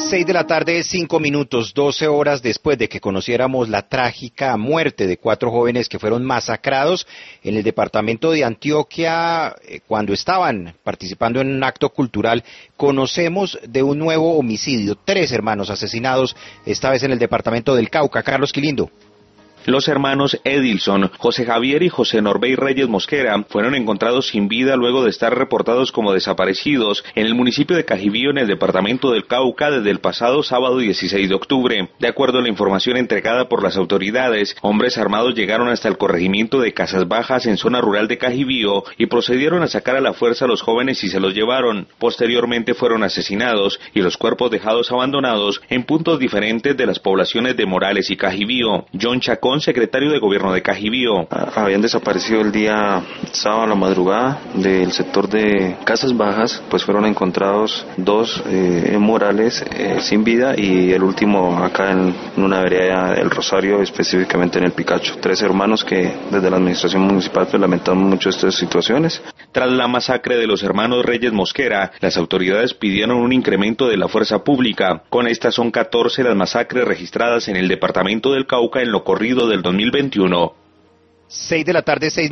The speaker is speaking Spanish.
6 de la tarde, 5 minutos, 12 horas después de que conociéramos la trágica muerte de 4 jóvenes que fueron masacrados en el departamento de Antioquia cuando estaban participando en un acto cultural, conocemos de un nuevo homicidio, 3 hermanos asesinados, esta vez en el departamento del Cauca. Carlos Quilindo. Los hermanos Edilson, José Javier y José Norbey Reyes Mosquera fueron encontrados sin vida luego de estar reportados como desaparecidos en el municipio de Cajibío, en el departamento del Cauca, desde el pasado sábado 16 de octubre. De acuerdo a la información entregada por las autoridades, hombres armados llegaron hasta el corregimiento de Casas Bajas en zona rural de Cajibío y procedieron a sacar a la fuerza a los jóvenes y se los llevaron. Posteriormente fueron asesinados y los cuerpos dejados abandonados en puntos diferentes de las poblaciones de Morales y Cajibío. John Chacón, secretario de Gobierno de Cajibío. Habían desaparecido el día sábado a la madrugada del sector de Casas Bajas, pues fueron encontrados 2 en Morales sin vida y el último acá en una vereda del Rosario, específicamente en el Picacho. 3 hermanos que desde la administración municipal pues lamentamos mucho estas situaciones. Tras la masacre de los hermanos Reyes Mosquera, las autoridades pidieron un incremento de la fuerza pública. Con estas son 14 las masacres registradas en el departamento del Cauca en lo corrido del 2021. 6 de la tarde, 6